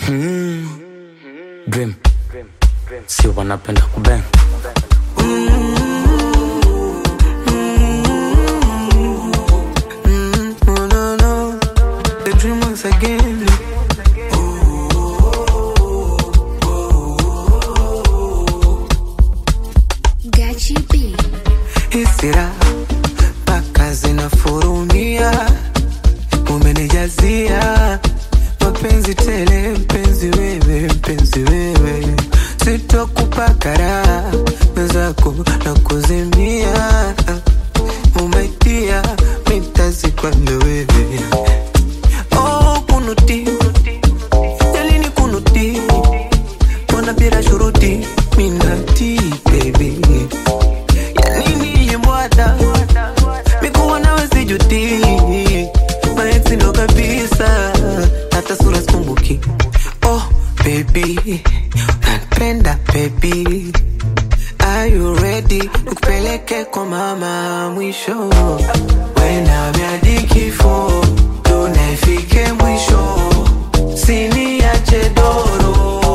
Dream. Si wanapenda kubang. No. The dream once again. Gachi B. Hisira paka zinafurumia, umenijazia mapenzi tele, mpenzi wewe, sitokupa raha mwenzako na kuzimia, umaitia mitazikwa na wewe. Oh kunuti jalini kunuti, mbona bila shuruti minati baby. Mikuwa nawe sijuti, maeksi ndo kabisa, hata sura sikumbuki. Oh baby, napenda baby. Are you ready? Nikupeleke kwa mama mwisho. Wena miadi kifo, tunafike mwisho. Siniache doro.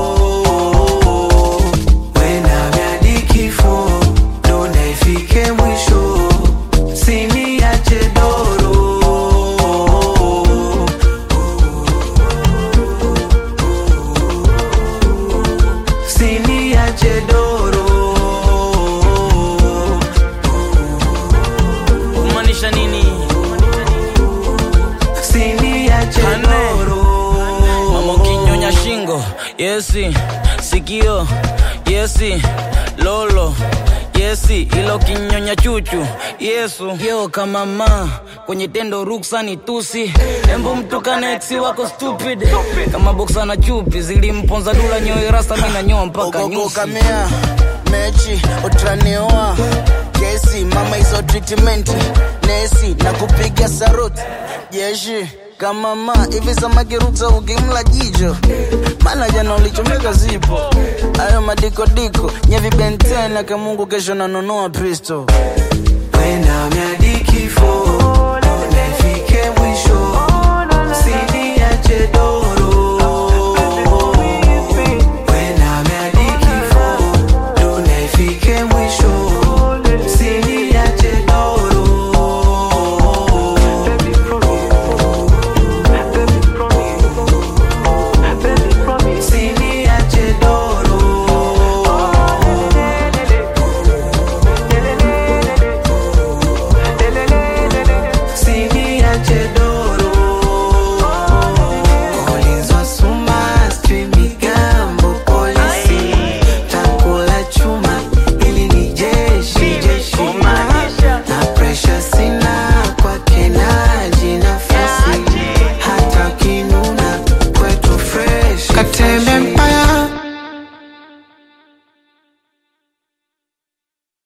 Wena miadi kifo, tunafike mwisho. Siniache doro. Siniache doro. Kumaanisha nini? Siniache doro. Mama ukinyonya shingo, yesi. Sikio, yesi. Lolo, yesi. Ilo kinyonya chuchu, Yesu. Yo kama ma, kwenye tendo ruksa ni tusi. Embu mtukane eksi wako stupid. Kama boxa na chupi, zilimponza dula nyoyo rasta mina nyoa mpaka nyusi. Ogo kamea, mechi, utranioa. Kesi, mama iso treatment. Nesi, na kupiga saruti. Jeshi, kama ma, hivi samaki ruksa ukimla jijo. Mana jana ulichomeka zipo. Ayo madiko diko, nyevi bentena ke Mungu kesho na nunua Pristo. Wena miadi kifo, tunafike mwisho. Siniache doro.